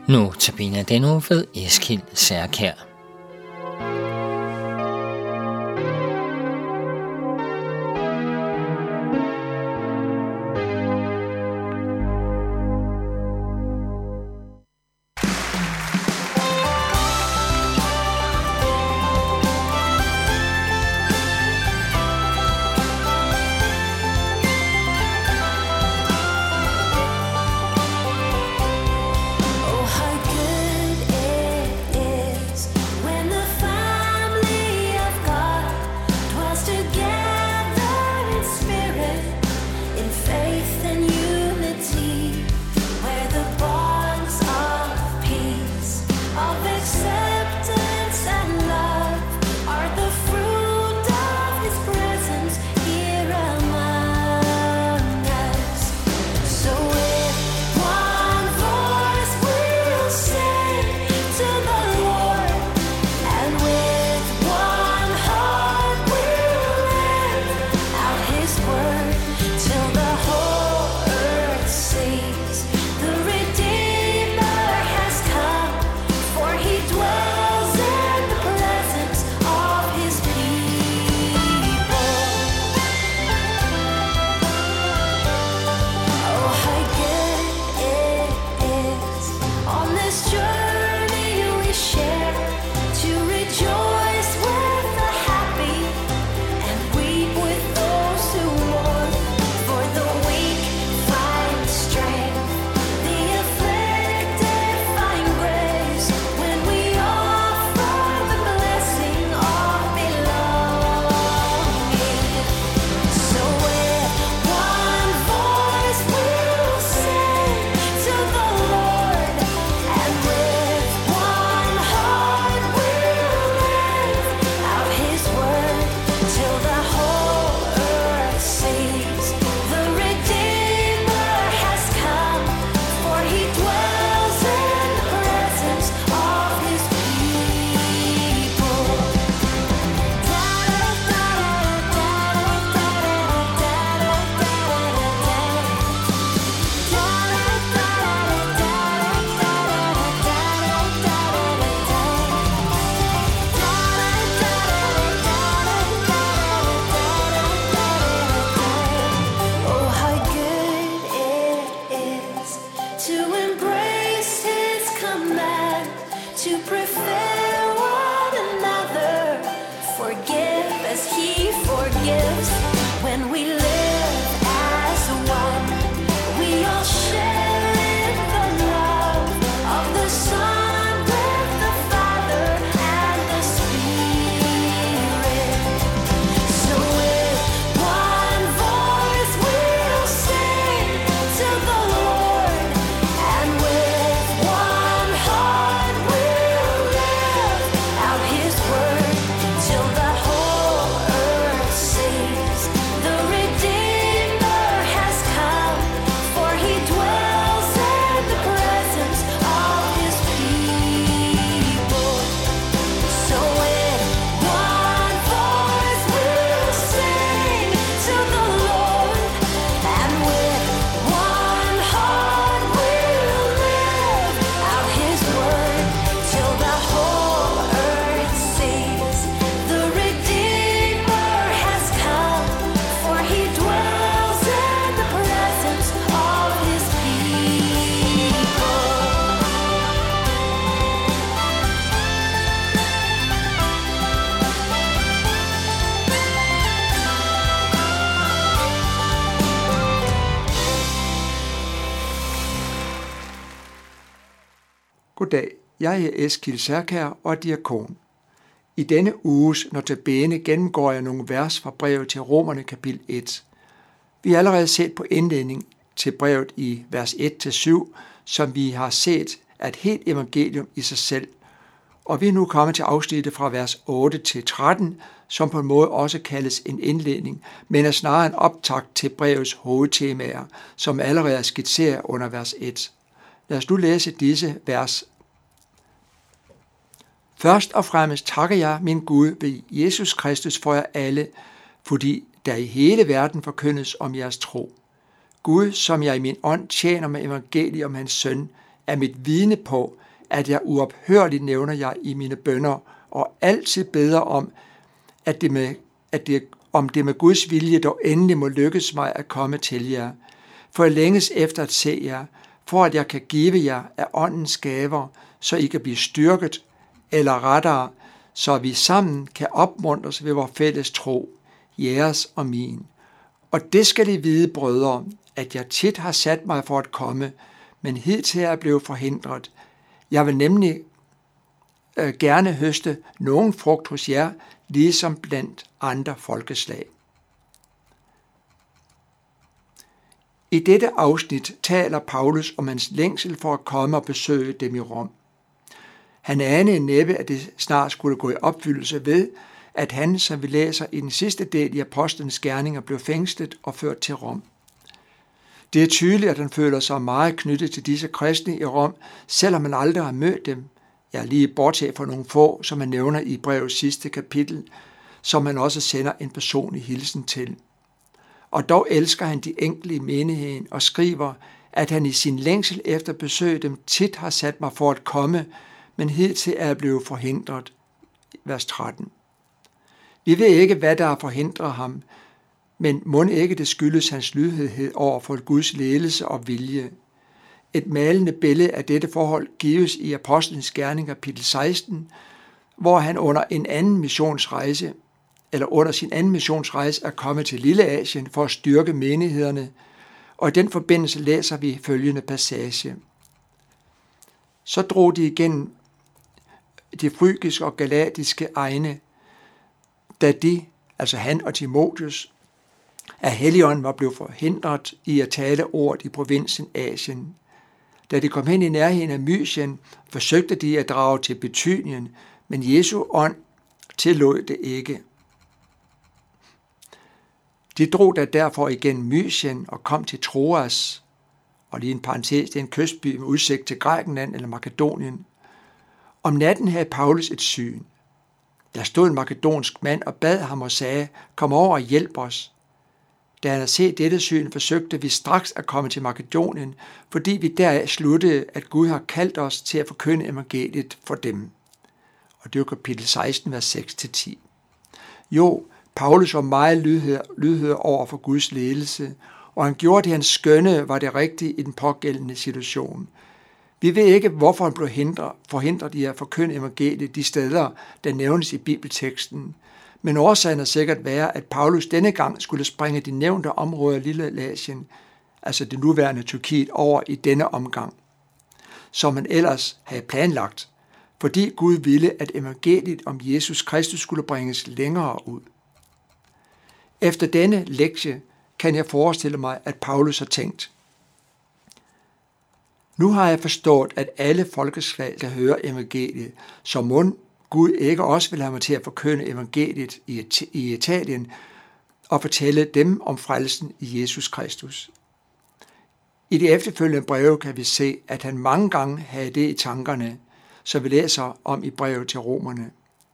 Nu tabiner den uge ved Eskild Særkjær. Goddag, jeg er Eskild Særkjær og er diakon. I denne uges notabene gennemgår jeg nogle vers fra brevet til Romerne kapitel 1. Vi har allerede set på indledning til brevet i vers 1-7, som vi har set er et helt evangelium i sig selv. Og vi er nu kommet til afsnittet fra vers 8-13, som på en måde også kaldes en indledning, men er snarere en optakt til brevets hovedtemaer, som allerede er skitseret under vers 1. Lad os nu læse disse vers. Først og fremmest takker jeg min Gud ved Jesus Kristus for jer alle, fordi der i hele verden forkyndes om jeres tro. Gud, som jeg i min ånd tjener med evangeliet om hans søn, er mit vidne på, at jeg uophørligt nævner jer i mine bønner, og altid beder om, at det med Guds vilje dog endelig må lykkes mig at komme til jer. For jeg længes efter at se jer, for at jeg kan give jer af åndens gaver, så I kan blive styrket, eller rettere, så vi sammen kan opmuntres ved vores fælles tro, jeres og min. Og det skal I vide, brødre, at jeg tit har sat mig for at komme, men hidtil er jeg blevet forhindret. Jeg vil nemlig gerne høste nogen frugt hos jer, ligesom blandt andre folkeslag. I dette afsnit taler Paulus om hans længsel for at komme og besøge dem i Rom. Han anede næppe, at det snart skulle gå i opfyldelse ved, at han, som vi læser i den sidste del i Apostlenes Gerninger, blev fængslet og ført til Rom. Det er tydeligt, at han føler sig meget knyttet til disse kristne i Rom, selvom han aldrig har mødt dem. Jeg er lige bortset fra nogle få, som han nævner i brevets sidste kapitel, som han også sender en personlig hilsen til. Og dog elsker han de enkelte i menigheden og skriver, at han i sin længsel efter at besøge dem tit har sat mig for at komme, men hidtil er jeg blevet forhindret. Vers 13. Vi ved ikke, hvad der har forhindret ham, men mon ikke det skyldes hans lydighed over for Guds ledelse og vilje. Et malende billede af dette forhold gives i Apostlenes Gerninger kapitel 16, hvor han under sin anden missionsrejse er kommet til Lilleasien for at styrke menighederne, og i den forbindelse læser vi følgende passage. Så drog de igennem de frygiske og galatiske egne, da de, altså han og Timotheus, af Helligånden var blevet forhindret i at tale ordet i provinsen Asien. Da de kom hen i nærheden af Mysien, forsøgte de at drage til Bithynien, men Jesu ånd tillod det ikke. De drog da derfor igen Mysien og kom til Troas, og lige en parentes, det er en kystby med udsigt til Grækenland eller Makedonien. Om natten havde Paulus et syn. Der stod en makedonsk mand og bad ham og sagde, kom over og hjælp os. Da han havde set dette syn, forsøgte vi straks at komme til Makedonien, fordi vi deraf sluttede, at Gud har kaldt os til at forkynde evangeliet for dem. Og det er kapitel 16, vers 6-10. Jo, Paulus var meget lydhør over for Guds ledelse, og han gjorde det, han skønne var det rigtige i den pågældende situation. Vi ved ikke, hvorfor han blev forhindret i at forkynde evangeliet de steder, der nævnes i bibelteksten, men årsagen er sikkert være, at Paulus denne gang skulle springe de nævnte områder Lilleasien, altså det nuværende Tyrkiet, over i denne omgang, som han ellers havde planlagt, fordi Gud ville, at evangeliet om Jesus Kristus skulle bringes længere ud. Efter denne lektie kan jeg forestille mig, at Paulus har tænkt, nu har jeg forstået, at alle folkeslag kan høre evangeliet, så mon Gud ikke også vil have mig til at forkynde evangeliet i Italien og fortælle dem om frelsen i Jesus Kristus. I de efterfølgende breve kan vi se, at han mange gange havde det i tankerne, så vi læser om i brevet til romerne.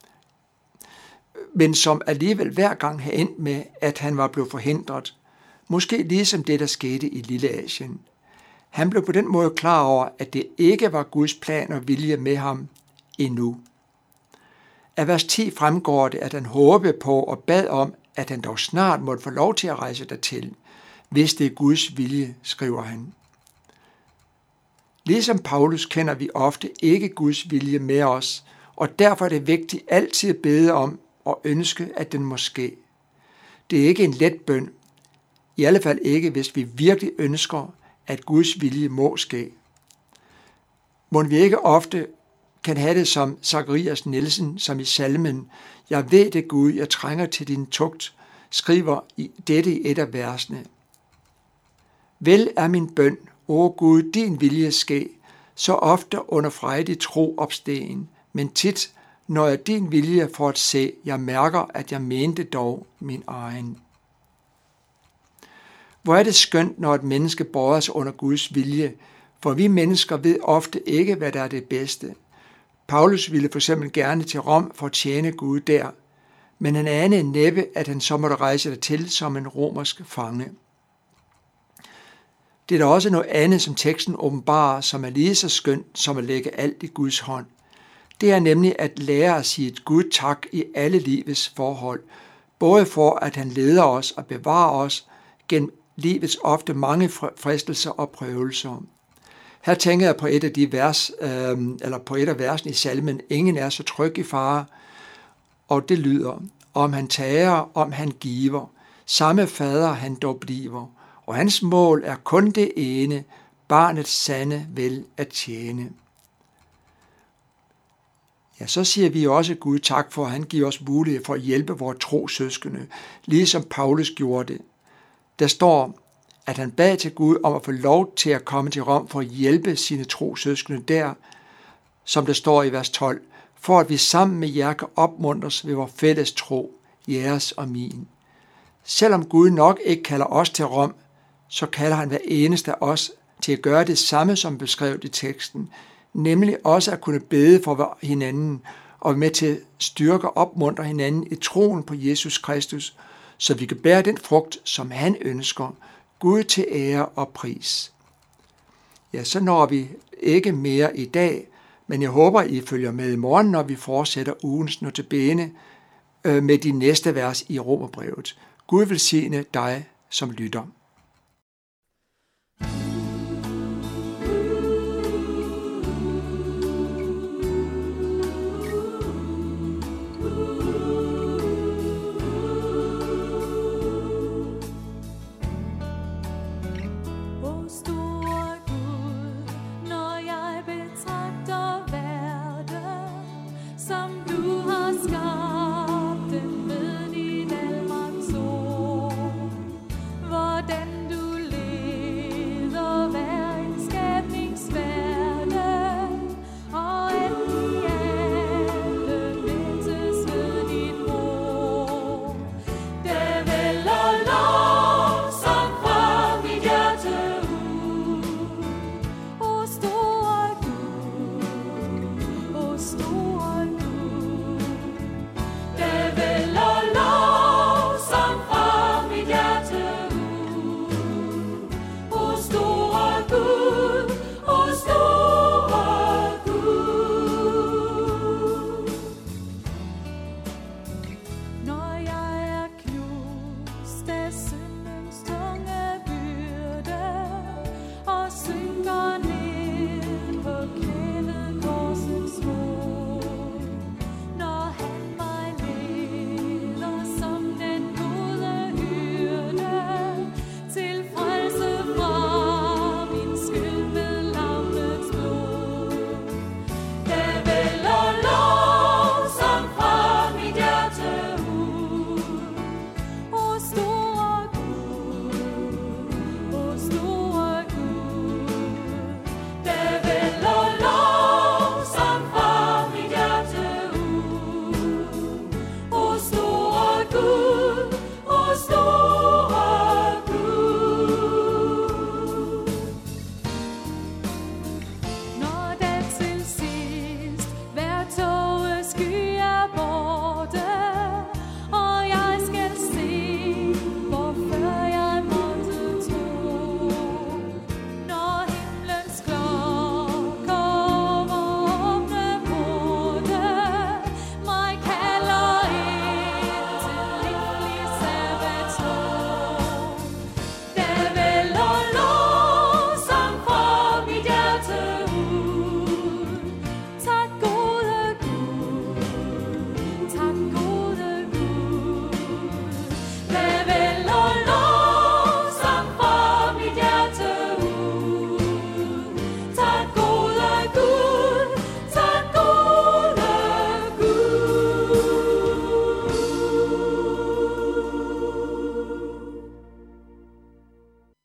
Men som alligevel hver gang havde endt med, at han var blevet forhindret, måske ligesom det, der skete i Lilleasien. Han blev på den måde klar over, at det ikke var Guds plan og vilje med ham endnu. Af vers 10 fremgår det, at han håbede på og bad om, at han dog snart måtte få lov til at rejse dertil, hvis det er Guds vilje, skriver han. Ligesom Paulus kender vi ofte ikke Guds vilje med os, og derfor er det vigtigt altid at bede om og ønske, at den må ske. Det er ikke en let bøn, i alle fald ikke, hvis vi virkelig ønsker, at Guds vilje må ske. Må vi ikke ofte kan have det som Zacharias Nielsen, som i salmen, jeg ved det Gud, jeg trænger til din tugt, skriver dette i et af versene. Vel er min bøn, o Gud, din vilje ske, så ofte under frejdig tro opstehen, men tit, når jeg din vilje for at se, jeg mærker, at jeg mente dog min egen. Hvor er det skønt, når et menneske bøjer sig under Guds vilje, for vi mennesker ved ofte ikke, hvad der er det bedste. Paulus ville for eksempel gerne til Rom for at tjene Gud der, men han anede næppe, at han så måtte rejse dertil som en romersk fange. Det er der også noget andet, som teksten åbenbarer, som er lige så skønt som at lægge alt i Guds hånd. Det er nemlig at lære at sige et Gud tak i alle livets forhold, både for at han leder os og bevarer os gennem livets ofte mange fristelser og prøvelser. Her tænker jeg på et af de vers, eller på et af versene i salmen, ingen er så tryg i fare, og det lyder, om han tager, om han giver, samme fader han dog bliver, og hans mål er kun det ene, barnets sande vel at tjene. Ja, så siger vi også Gud tak for, at han giver os mulighed for at hjælpe vores trosøskende, ligesom Paulus gjorde det. Der står, at han bad til Gud om at få lov til at komme til Rom for at hjælpe sine trosøskende der, som der står i vers 12, for at vi sammen med jer kan opmuntres ved vores fælles tro, jeres og min. Selvom Gud nok ikke kalder os til Rom, så kalder han hver eneste af os til at gøre det samme, som beskrevet i teksten, nemlig også at kunne bede for hinanden og med til at styrke og opmuntre hinanden i troen på Jesus Kristus, så vi kan bære den frugt, som han ønsker, Gud til ære og pris. Ja, så når vi ikke mere i dag, men jeg håber, I følger med i morgen, når vi fortsætter ugens notabene med de næste vers i Romerbrevet. Gud velsigne dig, som lytter.